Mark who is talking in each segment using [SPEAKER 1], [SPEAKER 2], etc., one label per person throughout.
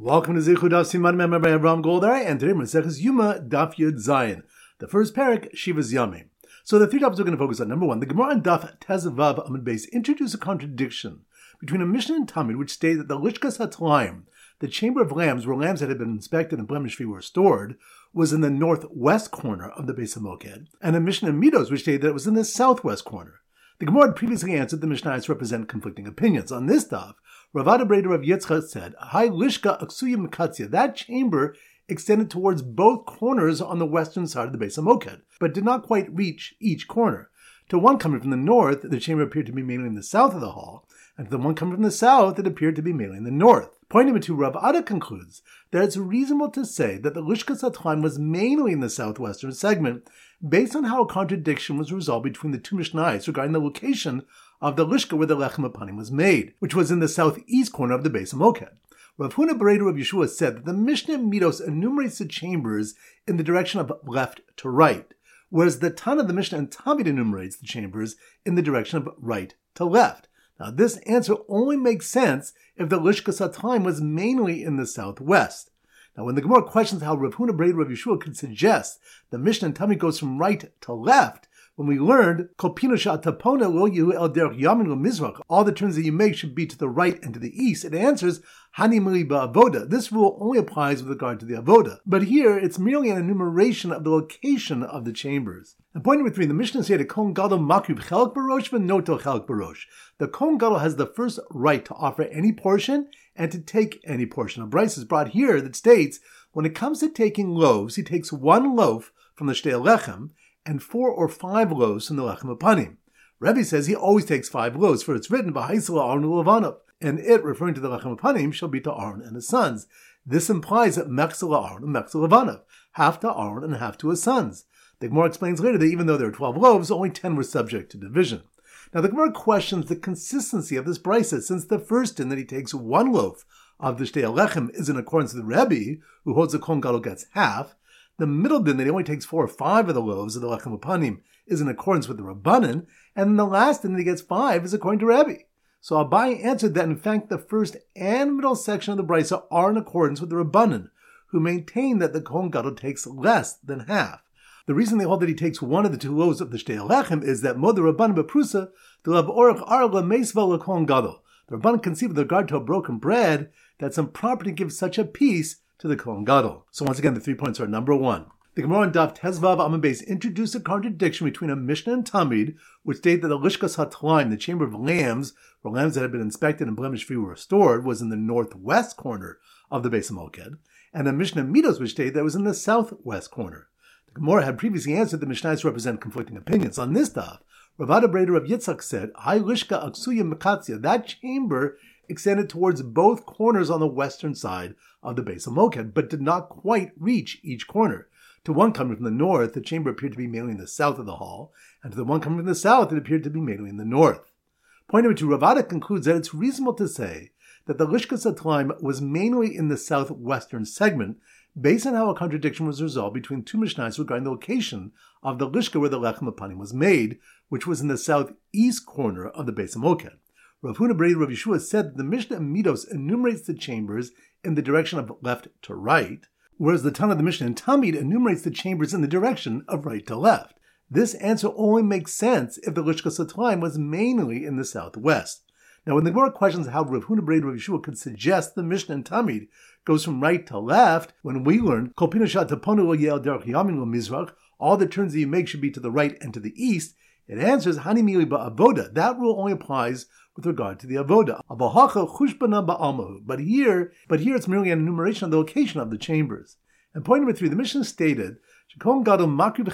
[SPEAKER 1] Welcome to Zichud Daf Siman Mem by Avraham Goldar, and today Maseches Yuma Daf Yud Zayin, the first parak Shivas Yamim. So the three topics we're going to focus on. Number one, the Gemara on Daf Tez Vav Amud Beis introduce a contradiction between a Mishnah and Talmud which state that the Lishkas HaTlaim, the chamber of lambs where lambs that had been inspected and blemish-free were stored, was in the northwest corner of the Beis HaMoked, and a Mishnah in Midos which stated that it was in the southwest corner. The Gemara had previously answered the Mishnayos represent conflicting opinions. On this daf, Rav Ada Breder Rav Yitzchak said, Hai Lishka Aksuya Mekatzia, that chamber extended towards both corners on the western side of the Beis HaMoked, but did not quite reach each corner. To one coming from the north, the chamber appeared to be mainly in the south of the hall, and to the one coming from the south, it appeared to be mainly in the north. Pointing to Rav Ada concludes that it's reasonable to say that the Lishkas HaTlaim was mainly in the southwestern segment, based on how a contradiction was resolved between the two Mishnayos regarding the location of the Lishka where the Lechem Apanim was made, which was in the southeast corner of the Beis HaMoked. Rav Huna Bereder Rav Yeshua said that the Mishnah in Midos enumerates the chambers in the direction of left to right, whereas the Tana of the Mishnah in Talmud enumerates the chambers in the direction of right to left. Now, this answer only makes sense if the Lishkas HaTlaim was mainly in the southwest. Now, when the Gemara questions how Rav Huna Bereder Rav Yeshua could suggest the Mishnah in Talmud goes from right to left, when we learned all the turns that you make should be to the right and to the east, it answers Hani Mili Ba'avoda. This rule only applies with regard to the avoda, but here it's merely an enumeration of the location of the chambers. And point number three, the Mishnah said, "Kohen Gadol Makriv Chelak Barosh v'Noto Chelak Barosh." The Kohen Gadol has the first right to offer any portion and to take any portion. A Bryce is brought here that states, when it comes to taking loaves, he takes one loaf from the Shtei Lechem and 4 or 5 loaves from the Lechem Apanim. Rebbe says he always takes 5 loaves, for it's written, V'haisel Aaron u'Levanov, and it, referring to the Lechem Apanim, shall be to Aaron and his sons. This implies that Mechzel Aaron and Mechzel Levanov, half to Aaron and half to his sons. The Gemara explains later that even though there are 12 loaves, only 10 were subject to division. Now the Gemara questions the consistency of this brisa, since the first din that he takes 1 loaf of the Shtei Lechem is in accordance with Rebbe, who holds the Kohen Gadol gets half. The middle din that he only takes 4 or 5 of the loaves of the Lechem Apanim is in accordance with the Rabbanan, and the last din that he gets 5 is according to Rebbe. So Abai answered that in fact the first and middle section of the brisa are in accordance with the Rabbanan, who maintain that the Kohen Gadol takes less than half. The reason they hold that he takes 1 of the 2 loaves of the Shtei Lechem is that Mod Rabbanan Beprusa the Lav Orach Ar LaMeisva LaKohen Gadol. The Rabbanan conceived with regard to a broken bread that some property gives such a piece to the Kohen Gadol. So once again, the 3 points are: number 1, the Gemara on Daf Tez Vav Amud Beis introduced a contradiction between a Mishnah and Talmud, which state that the Lishkas HaTlaim, the chamber of lambs, where lambs that had been inspected and blemish-free were stored, was in the northwest corner of the Beis HaMoked, and a Mishnah in Midos which stated that it was in the southwest corner. The Gemara had previously answered the Mishnayos represent conflicting opinions. On this daf, Rav Ada Breder Rav Yitzchak said, Hai Lishka Aksuya Mekatzia, that chamber extended towards both corners on the western side of the Beis HaMoked, but did not quite reach each corner. To one coming from the north, the chamber appeared to be mainly in the south of the hall, and to the one coming from the south, it appeared to be mainly in the north. Point number 2, Rav Ada concludes that it's reasonable to say that the Lishkas HaTlaim was mainly in the southwestern segment, based on how a contradiction was resolved between 2 Mishnayos regarding the location of the Lishka where the Lechem Apanim was made, which was in the southeast corner of the Beis HaMoked. Rav Huna Bereder Rav Yeshua said that the Mishnah in Midos enumerates the chambers in the direction of left to right, whereas the Tana of the Mishnah in Talmud enumerates the chambers in the direction of right to left. This answer only makes sense if the Lishkas HaTlaim was mainly in the southwest. Now, when the Gemara questions how Rav Huna Bereder Rav Yeshua could suggest the Mishnah in Talmud goes from right to left, when we learned all the turns that you make should be to the right and to the east, it answers Hani Mili Ba'avoda. That rule only applies with regard to the avoda. But here it's merely an enumeration of the location of the chambers. And point number 3, the Mishnah stated, the Kohen Gadol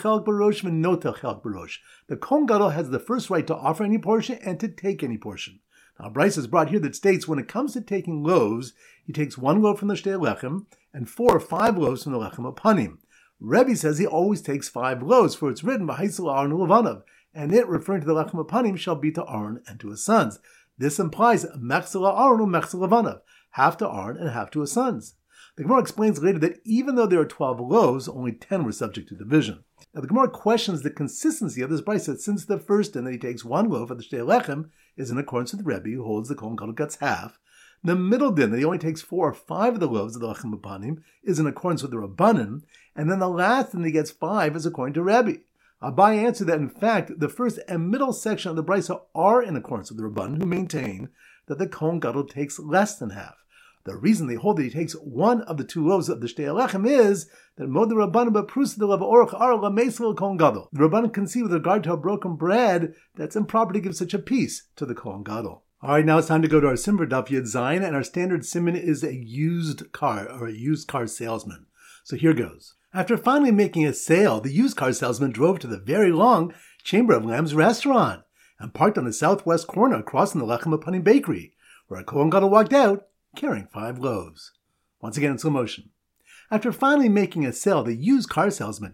[SPEAKER 1] has the first right to offer any portion and to take any portion. Now, Bryce is brought here that states when it comes to taking loaves, he takes 1 loaf from the Shtei Lechem and 4 or 5 loaves from the Lechem Apanim. Rebbe says he always takes 5 loaves, for it's written, V'haisel Aaron u'Levanov, and it, referring to the Lechem Apanim, shall be to Aaron and to his sons. This implies Mechzel Aaron u'Mechzel Levanov, half to Aaron and half to his sons. The Gemara explains later that even though there are 12 loaves, only 10 were subject to division. Now the Gemara questions the consistency of this brisa, since the first din that he takes 1 loaf of the Shtei Lechem is in accordance with Rebbe, who holds the Kohen Gadol gets half. The middle din, that he only takes 4 or 5 of the loaves of the lechem apanim, is in accordance with the Rabbanan, and then the last din that he gets 5 is according to Rebbe. Abai answered that in fact the first and middle section of the Brisa are in accordance with the Rabbanan, who maintain that the Kohen Gadol takes less than half. The reason they hold that he takes 1 of the 2 loaves of the Shtei Alechem is that Mod Rabbanan b'Prus de Leva Orach Ar LaMeisel Kohen Gadol. The Rabbanan concede with regard to a broken bread that's improper to give such a piece to the Kohen Gadol. All right, now it's time to go to our Simon Daf Yud Zayin, and our standard Simon is a used car or a used car salesman. So here goes. After finally making a sale, the used car salesman drove to the very long Chamber of Lamb's restaurant and parked on the southwest corner across from the Lechem Apanim bakery, where a Kohen Gadol walked out carrying 5 loaves. Once again in slow motion. After finally making a sale, the used car salesman,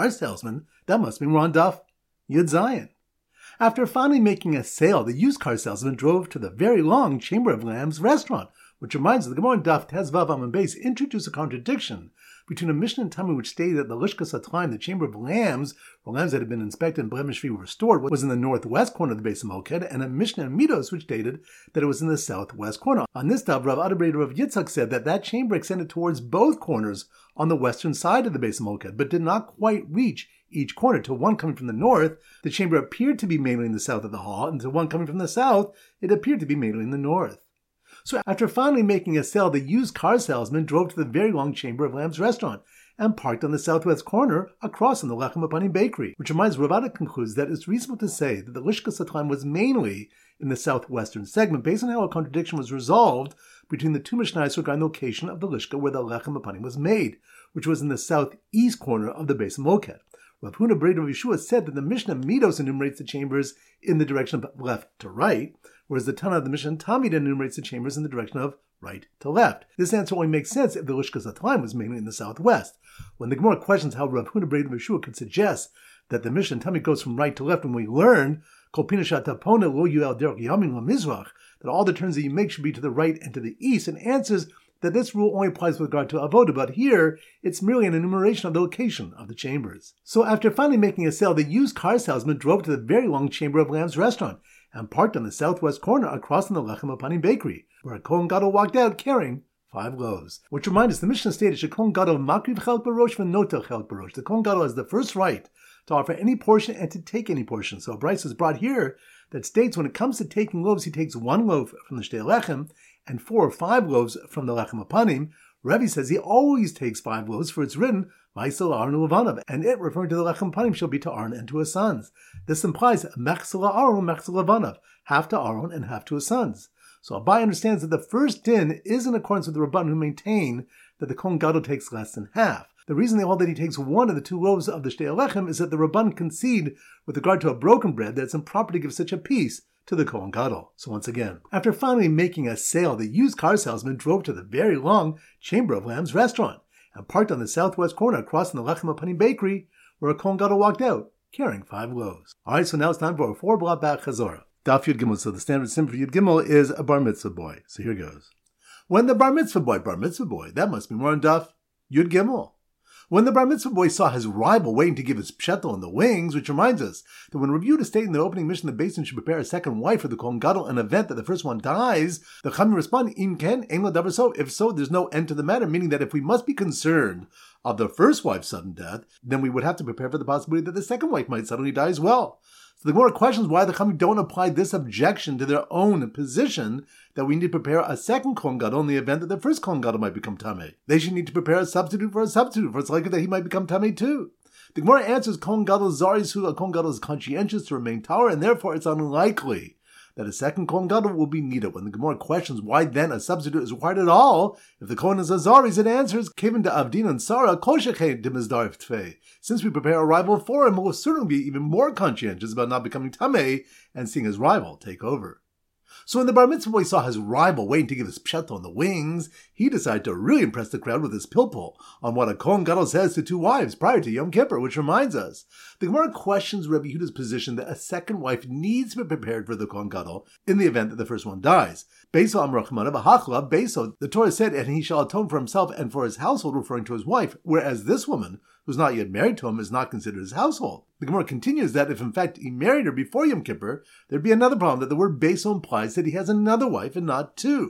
[SPEAKER 1] that must mean we're on Daf Yud Zayin. After finally making a sale, the used car salesman drove to the very long Chamber of Lamb's restaurant, which reminds us the Gemara in Daf Tezvav Amud Beis introduced a contradiction between a Mishnah and Talmud which stated that the Lishkas HaTlaim, the Chamber of Lambs, where lambs that had been inspected and blemish-free were restored, was in the northwest corner of the Beis HaMoked, and a Mishnah in Midos which stated that it was in the southwest corner. On this Daf, Rav Adabrei Rav Yitzchak said that chamber extended towards both corners on the western side of the Beis HaMoked, but did not quite reach each corner. To one coming from the north, the chamber appeared to be mainly in the south of the hall, and to one coming from the south, it appeared to be mainly in the north. So after finally making a sale, the used car salesman drove to the very long Chamber of Lamb's restaurant and parked on the southwest corner across from the Lechem Apanim bakery, which reminds Ravada concludes that it's reasonable to say that the Lishkas HaTlaim was mainly in the southwestern segment, based on how a contradiction was resolved between the 2 Mishnayos regarding the location of the Lishka where the Lechem Apanim was made, which was in the southeast corner of the Beis HaMoked. Rav Huna B'rei Rav Yeshua said that the Mishnah Midos enumerates the chambers in the direction of left to right, whereas the Tana of the Mishnah Tamid enumerates the chambers in the direction of right to left. This answer only makes sense if the Lishkas HaTlaim was mainly in the southwest. When the Gemara questions how Rav Huna B'rei Rav Yeshua could suggest that the Mishnah Tamid goes from right to left, when we learn Kol Pina Shatapona Lo Yuel Derech Yamin LaMizrach, that all the turns that you make should be to the right and to the east, and answers that this rule only applies with regard to avoda, but here it's merely an enumeration of the location of the chambers. So after finally making a sale, the used car salesman drove to the very long Chamber of Lamb's restaurant and parked on the southwest corner across from the Lechem Apanim bakery, where a Kohen Gadol walked out carrying 5 loaves. Which reminds us, the Mishnah stated, Shekon Gadol makriv chelk barosh v'notel chelk barosh. The Kohen Gadol has the first right to offer any portion and to take any portion. So a Bryce is brought here that states when it comes to taking loaves, he takes 1 loaf from the Shtei Lechem and 4 or 5 loaves from the Lechem Apanim. Rebbe says he always takes 5 loaves, for it's written, Vaisel Aaron Levanav, and it, referring to the Lechem Apanim, shall be to Aaron and to his sons. This implies Mechsel Aaron, Mechsel Levanav, half to Aaron and half to his sons. So Abai understands that the first din is in accordance with the Rabban, who maintain that the Kohen Gadol takes less than half. The reason they hold that he takes 1 of the 2 loaves of the Shtei Alechem is that the Rabban concede with regard to a broken bread that it's improper to give such a piece to the Kohen Gadol. So once again, after finally making a sale, the used car salesman drove to the very long Chamber of Lamb's restaurant and parked on the southwest corner across from the Lechem Apanim bakery, where a Kohen Gadol walked out carrying 5 loaves. Alright, so now it's time for a 4-block back Chazorah. Daf Yud Gimel. So the standard sim for Yud Gimel is a bar mitzvah boy. So here goes. When the bar mitzvah boy, that must be more on Daf Yud Gimel. When the bar mitzvah boy saw his rival waiting to give his pshetel in the wings, which reminds us that when reviewed a state in the opening mission, the basin should prepare a second wife for the Kohen Gadol in an event that the first one dies, the Chachamim respond, Im ken, ein lo davar so. If so, there's no end to the matter, meaning that if we must be concerned of the first wife's sudden death, then we would have to prepare for the possibility that the second wife might suddenly die as well. So the Gemara questions why the Chachamim don't apply this objection to their own position, that we need to prepare a second Kohen Gadol in the event that the first Kohen Gadol might become Tameh. They should need to prepare a substitute, for it's likely that he might become Tameh too. The Gemara answers, Kohen Gadol Zarisu, a Kohen Gadol is conscientious to remain Tower, and therefore it's unlikely that a second Kohen Gadol will be needed. When the Gemara questions why then a substitute is required at all, if the Kohen is a Zaris, it answers, Kevin to Avdin and Sarah, Koshechet to Mizdarif Tfei. Since we prepare a rival for him, will certainly be even more conscientious about not becoming Tameh and seeing his rival take over. So when the bar mitzvah boy saw his rival waiting to give his pshetel in the wings, he decided to really impress the crowd with his pilpul on what a Kohen Gadol says to 2 wives prior to Yom Kippur, which reminds us, the Gemara questions Rabbi Yehuda's position that a second wife needs to be prepared for the Kohen Gadol in the event that the first one dies. Beso Amrachmana B'Hachla, Beso, the Torah said, and he shall atone for himself and for his household, referring to his wife, whereas this woman, who's not yet married to him, is not considered his household. The Gemara continues that if in fact he married her before Yom Kippur, there'd be another problem, that the word Beso implies that he has another wife and not 2.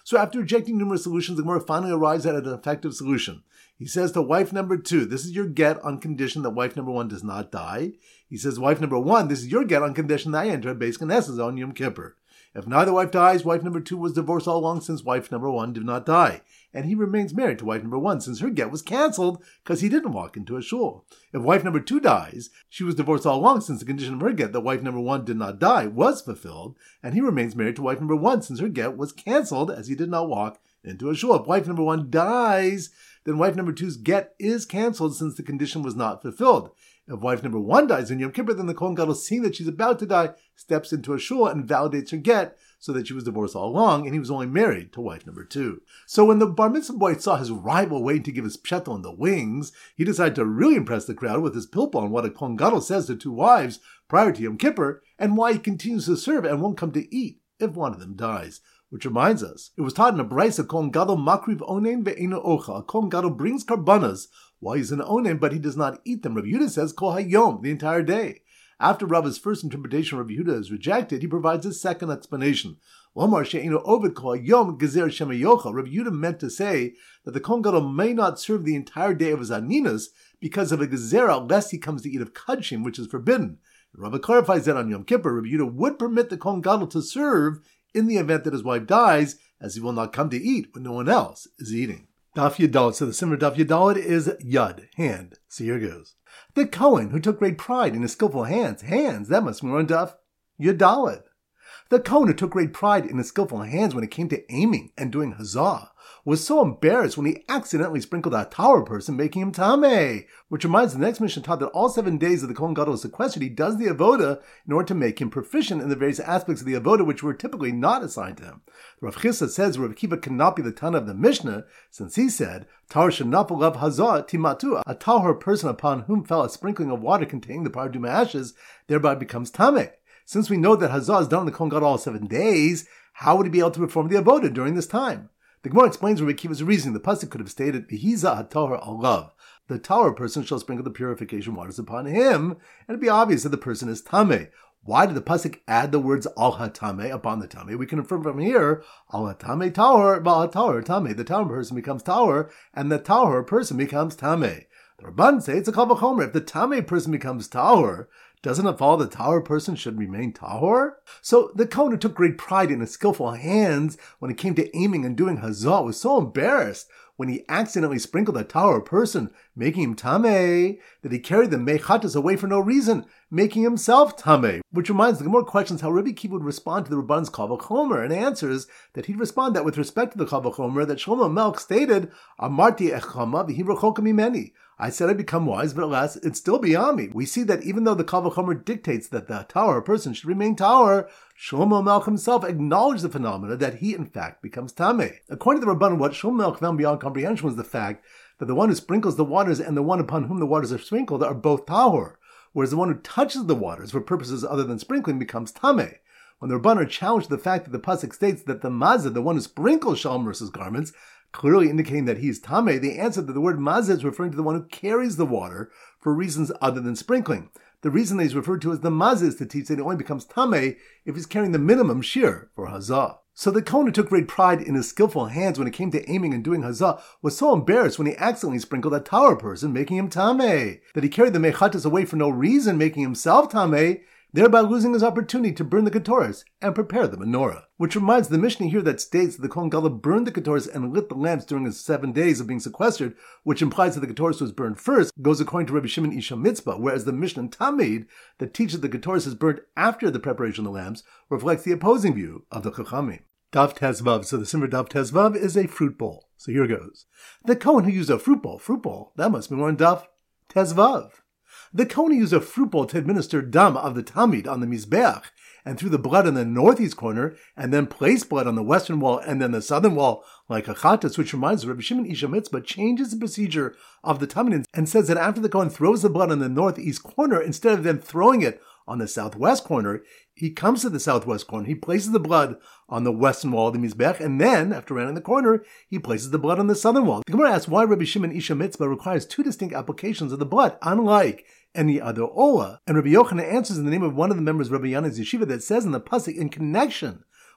[SPEAKER 1] So after rejecting numerous solutions, the Gemara finally arrives at an effective solution. He says to wife number 2, this is your get on condition that wife number 1 does not die. He says, wife number 1, this is your get on condition that I enter a Beis Knesset on Yom Kippur. If neither wife dies, wife number 2 was divorced all along since wife number 1 did not die. And he remains married to wife number 1 since her get was canceled because he didn't walk into a shul. If wife number 2 dies, she was divorced all along since the condition of her get that wife number 1 did not die was fulfilled, and he remains married to wife number 1 since her get was canceled as he did not walk into a shul. If wife number 1 dies, then wife number 2's get is canceled since the condition was not fulfilled. If wife number 1 dies in Yom Kippur, then the Kohen Gadol, seeing that she's about to die, steps into a shul and validates her get so that she was divorced all along and he was only married to wife number 2. So when the bar mitzvah boy saw his rival waiting to give his pshetel in the wings, he decided to really impress the crowd with his pilpul on what a Kohen Gadol says to 2 wives prior to Yom Kippur and why he continues to serve and won't come to eat if one of them dies. Which reminds us, it was taught in a brayso, Kohen Gadol makriv onen ve'eino ocha. A Kohen Gadol brings karbanas while he's an onen, but he does not eat them. Rabbi Yehuda says kol hayom, the entire day. After Rabbi's first interpretation of Rabbi Yehuda is rejected, he provides a second explanation. Lomar she'eino oved kol hayom gezer shemayocha. Rabbi Yehuda meant to say that the Kohen Gadol may not serve the entire day of his aninas because of a gezerah, lest he comes to eat of kadshim, which is forbidden. Rabbi clarifies that on Yom Kippur, Rabbi Yehuda would permit the Kohen Gadol to serve in the event that his wife dies, as he will not come to eat when no one else is eating. Daf Yadalit. So the simmer Daf Yadalit is Yud, hand. So here goes. The Kohen who took great pride in his skillful hands, that must be on Daf Yadalit. The Kohen who took great pride in his skillful hands when it came to aiming and doing huzzah was so embarrassed when he accidentally sprinkled a tower person, making him tameh. Which reminds the next mission taught that all 7 days of the Kohen Gadol is sequestered, he does the avoda in order to make him proficient in the various aspects of the avoda which were typically not assigned to him. The Rav Chisda says Rav Kiva cannot be the Tana of the Mishnah, since he said, Tar shenafel lav hazah timatu, a tahor person upon whom fell a sprinkling of water containing the paraduma ashes, thereby becomes tameh. Since we know that Hazah is done in the Kohen Gadol all 7 days, how would he be able to perform the avoda during this time? The Gemara explains Rabbi Kiva's reasoning. The pasuk could have stated, "V'hiza haTahor alav." The tower person shall sprinkle the purification waters upon him, and it'd be obvious that the person is tameh. Why did the pasuk add the words al hatameh upon the tameh? We can infer from here, al hatameh tower, ba'al haTahor tameh. The tower person becomes tower, and the tower person becomes tameh. The Rabban say it's a kal v'chomer. If the tameh person becomes tower, doesn't it follow the tower person should remain tahor? So the Kohen who took great pride in his skillful hands when it came to aiming and doing hazah was so embarrassed when he accidentally sprinkled a tower person, making him tameh, that he carried the mechatas away for no reason, making himself tameh. Which reminds the Gemara questions how Rabbi Kiva would respond to the Rabban's kal v'chomer, and answers that he'd respond that with respect to the kal v'chomer, that Shlomo Melch stated, Amarti echama v'hi rechoka mimeni. I said I become wise, but alas, it's still beyond me. We see that even though the kal v'chomer dictates that the tower person should remain tower, Shlomo Melch himself acknowledged the phenomena that he in fact becomes tameh. According to the Rabban, what Shlomo Melch found beyond comprehension was the fact that the one who sprinkles the waters and the one upon whom the waters are sprinkled are both tahor, whereas the one who touches the waters for purposes other than sprinkling becomes tameh. When the Rabban challenged the fact that the pasuk states that the mazah, the one who sprinkles Shalom Mercer's garments, clearly indicating that he is tameh, they answered that the word mazah is referring to the one who carries the water for reasons other than sprinkling. The reason that he's referred to as the mazah is to teach that he only becomes tameh if he's carrying the minimum shir for hazah. So the Kohen who took great pride in his skillful hands when it came to aiming and doing hazah was so embarrassed when he accidentally sprinkled a tower person, making him tameh, that he carried the mechatas away for no reason, making himself tameh, thereby losing his opportunity to burn the Ketores and prepare the menorah. Which reminds the Mishnah here that states that the Kohen Gadol burned the Ketores and lit the lamps during his 7 days of being sequestered, which implies that the Ketores was burned first, goes according to Rabbi Shimon Ish HaMitzpah, whereas the Mishnah Tamid that teaches the Ketores is burnt after the preparation of the lamps reflects the opposing view of the Chachamim. Daf Tezvav. So the simmer Daf Tezvav is a fruit bowl. So here goes. The Kohen who used a fruit bowl, that must be more in Daf Tezvav. The Kohen used a fruit bowl to administer dam of the Tamid on the Mizbeach, and threw the blood in the northeast corner, and then placed blood on the western wall and then the southern wall like a chatas, which reminds Rabbi Shimon Ish HaMitzpah changes the procedure of the Tamid and says that after the Kohen throws the blood in the northeast corner, instead of then throwing it on the southwest corner, he comes to the southwest corner, he places the blood on the western wall of the Mizbech, and then, after rounding the corner, he places the blood on the southern wall. The Gemara asks why Rabbi Shimon Ish HaMitzpah requires 2 distinct applications of the blood, unlike any other ola. And Rabbi Yochanan answers in the name of one of the members of Rabbi Yannai's yeshiva that says in the pasuk, in connection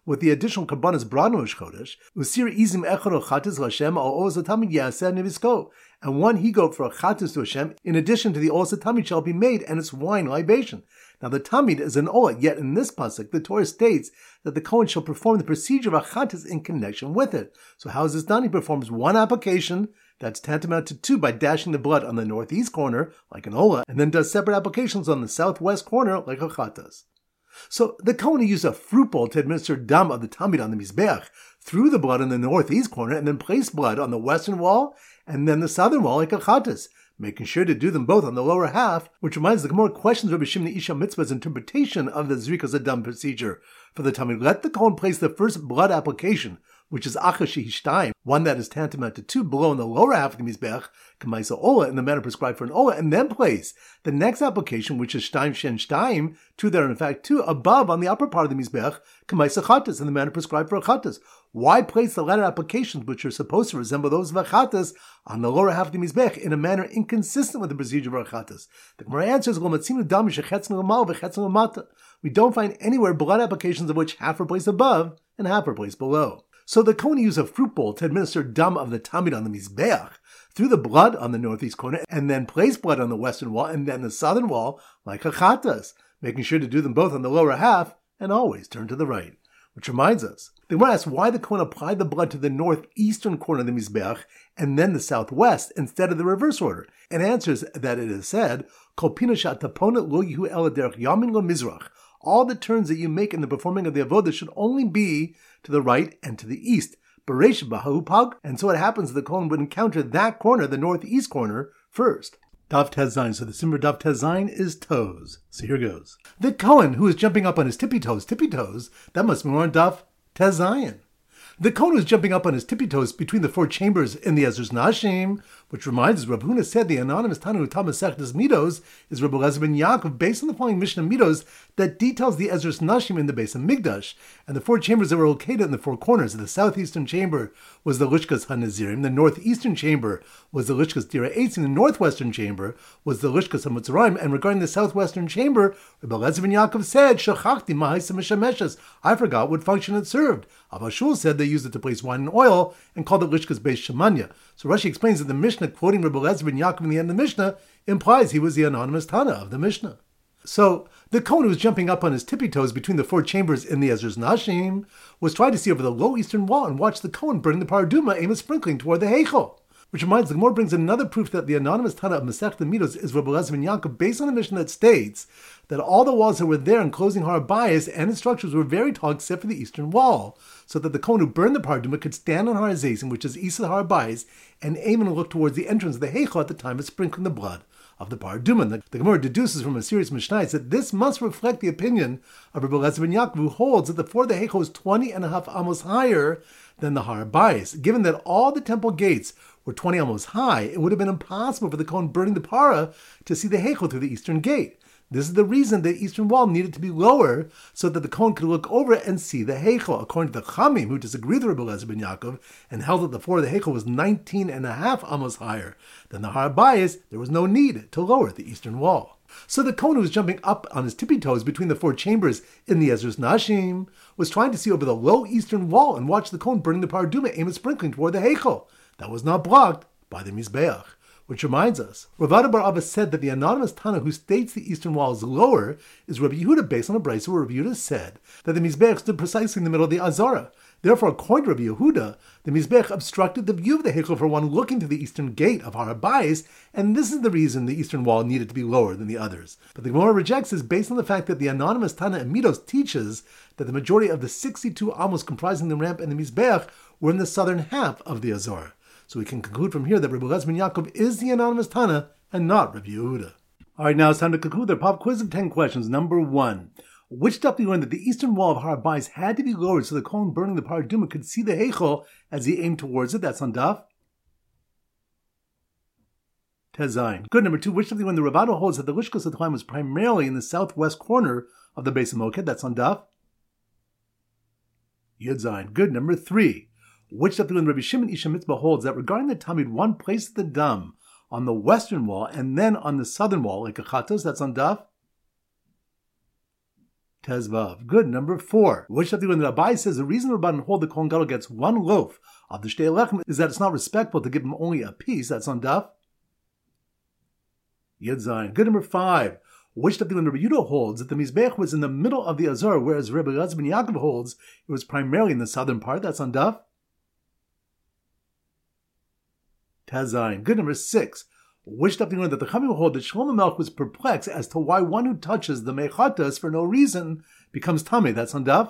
[SPEAKER 1] with the additional Karbanos Brano Rosh Chodesh, Usir Izim Echad Chatas Hashem Al Oz Tamid Yaseh Nevisko, and one he-goat for a Chatas to Hashem, in addition to the Oz Tamid shall be made and its wine libation. Now the Tamid is an Ola, yet in this pasuk the Torah states that the Kohen shall perform the procedure of a Chatas in connection with it. So how is this done? He performs one application, that's tantamount to two, by dashing the blood on the northeast corner, like an Ola, and then does separate applications on the southwest corner, like a Chatas. So the Kohen used a fruit bowl to administer dam of the Tamid on the Mizbeach, threw the blood in the northeast corner, and then placed blood on the western wall, and then the southern wall, like a Chatas, making sure to do them both on the lower half, which reminds the Gemara questions Rabbi Shimon Isha Mitzvah's interpretation of the Zrikas Adam procedure. For the Tamid, let the Kohen place the first blood application, which is Achashi Hishtayim, one that is tantamount to two below in the lower half of the Mizbech, Kamaisa Ola, in the manner prescribed for an Ola, and then place the next application, which is Shtayim Shen Shtayim, two that are in fact two, above on the upper part of the Mizbech, Kamaisa Chatas, in the manner prescribed for a Chatas. Why place the latter applications, which are supposed to resemble those of a Chatas, on the lower half of the Mizbech in a manner inconsistent with the procedure of a Chatas? The Gemara answers, we don't find anywhere blood applications of which half are placed above and half are placed below. So the Kohen used a fruit bowl to administer dam of the Tamid on the Mizbeach, threw the blood on the northeast corner, and then placed blood on the western wall and then the southern wall, like a Chatas, making sure to do them both on the lower half and always turn to the right. Which reminds us, the Gemara asks why the Kohen applied the blood to the northeastern corner of the Mizbeach and then the southwest instead of the reverse order, and answers that it is said, Kol pina she'ataponet lo yihu ela derech yamin lo mizrach. All the turns that you make in the performing of the avodah should only be to the right and to the east. Beresh b'ha'upag, and so it happens that the Kohen would encounter that corner, the northeast corner, first. Daf Tez Zayin. So the Simmer Daf Tez Zayin is toes. So here goes. The Kohen who is jumping up on his tippy toes, that must be more on Daf Tez Zayin. The Kohen who is jumping up on his tippy toes between the four chambers in the Ezra's Nashim, which reminds us, Rav Huna said the anonymous Tanu who taught Masechtas Midos is Rabbi Elazar ben Yaakov, based on the following Mishnah Midos that details the Ezra's Nashim in the base of Migdash, and the four chambers that were located in the four corners. The southeastern chamber was the Lishkas HaNazirim, the northeastern chamber was the Lishkas Dira Eitzim, the northwestern chamber was the Lishkas HaMutzarayim, and regarding the southwestern chamber, Rabbi Elazar ben Yaakov said, Shachachti Mahaisa Mishameshes, I forgot what function it served. Avashul said they used it to place wine and oil and called it Lishkas Beis Shemanya. So Rashi explains that the Mishnah, quoting Rabbi Elazar ben Yaakov in the end of the Mishnah, implies he was the anonymous Tana of the Mishnah. So the Kohen who was jumping up on his tippy toes between the four chambers in the Ezra's Nashim was trying to see over the low eastern wall and watch the Kohen burning the paraduma, aim at sprinkling toward the Heichel. Which reminds, the Gemara brings another proof that the anonymous Tana of Masechta Midos is Rabbi Elazar ben Yaakov, based on a Mishnah that states that all the walls that were there enclosing Har Bayis and its structures were very tall except for the eastern wall, so that the Kohen who burned the paraduma could stand on Har Zayim, which is east of Har Bayis, and aim and look towards the entrance of the Heichel at the time of sprinkling the blood of the paraduma. The Gemara deduces from a serious Mishnah that this must reflect the opinion of Rabbi Elazar ben Yaakov, who holds that the floor of the Heichel is 20.5 amos higher than the Har Bayis. Given that all the temple gates were 20 amos high, it would have been impossible for the Kohen burning the para to see the Heichel through the eastern gate. This is the reason the eastern wall needed to be lower, so that the Kohen could look over it and see the Heichel. According to the Chamim, who disagreed with Rabbi Elazar ben Yaakov and held that the floor of the Heichel was 19.5 amos higher than the Har Bayis, there was no need to lower the eastern wall. So the Kohen who was jumping up on his tippy toes between the four chambers in the Ezra's Nashim was trying to see over the low eastern wall and watch the Kohen burning the paraduma, aim at sprinkling toward the Heichel. That was not blocked by the Mizbeach. Which reminds us, Rav Ada bar Abba said that the anonymous Tana who states the eastern wall is lower is Rabbi Yehuda, based on a brayso where Rabbi Yehuda said that the Mizbeach stood precisely in the middle of the Azara. Therefore, according to Rabbi Yehuda, the Mizbeach obstructed the view of the Heichel for one looking to the eastern gate of Har Bayis, and this is the reason the eastern wall needed to be lower than the others. But the Gemara rejects this based on the fact that the anonymous Tana in Midos teaches that the majority of the 62 amos comprising the ramp and the Mizbeach were in the southern half of the Azara. So we can conclude from here that Rabbi Elazar ben Yaakov is the anonymous Tana and not Rabbi Yehuda. All right, now it's time to conclude the pop quiz of 10 questions. Number 1. Which daf do you learn that the eastern wall of Har Bayis had to be lowered so the Kohen burning the paraduma could see the Heichel as he aimed towards it? That's on daf Tez Zayin. Good. Number 2. Which daf do you learn the Rav Ada holds that the Lishkas HaTchaim was primarily in the southwest corner of the base of Moked? That's on daf Yud Zayin. Good. Number 3. Which daf do you learn Rabbi Shimon Isha Mitzvah holds that regarding the Tamid, one places the dam on the western wall and then on the southern wall, like a chatos? That's on daf Tezvav. Good. Number 4. Which of the when the Abai says the reason Rabbanan hold the Kohen Gadol gets one loaf of the Shtei Lechem is that it's not respectful to give him only a piece. That's on Daf. Yud Zayin. Good. Number 5. Which of the when Rabbi Yehuda holds that the Mizbech was in the middle of the Azor, whereas Rabbi Elazar ben Yaakov holds it was primarily in the southern part. That's on Daf. Tezayin. Good. Number 6. Which of the that the Chachamim hold that Shlomo Melech was perplexed as to why one who touches the Mechatas for no reason becomes Tameh. That's on Daf.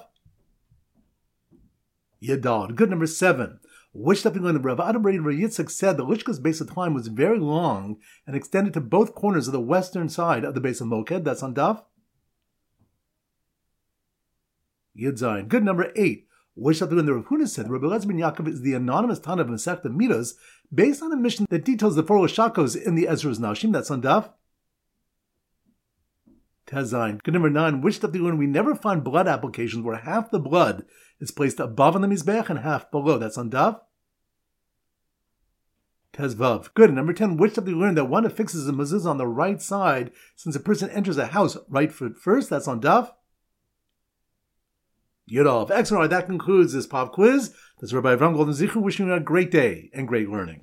[SPEAKER 1] Yadal. Good. Number 7. Which of the that Rav Adam Bar Yitzchak said the Lishka's base of time was very long and extended to both corners of the western side of the base of Moked. That's on Daf. Yadzayin. Good. Number 8. Which of the Rav Huna said Rabbi Elazar ben Yaakov is the anonymous Tana of Masechta Midos based on a mission that details the 4 Shakos in the Ezra's Nashim. That's on Daf. Tezayin. Good. Number 9. Which of the we never find blood applications where half the blood is placed above on the Mizbech and half below. That's on Daf. Tezvav. Good. And number 10. Which of the learned that one affixes a mezuzah on the right side since a person enters a house right foot first? That's on Daf. Yudov. Excellent. That concludes this pop quiz. This is Rabbi Avram Golden Zichru wishing you a great day and great learning.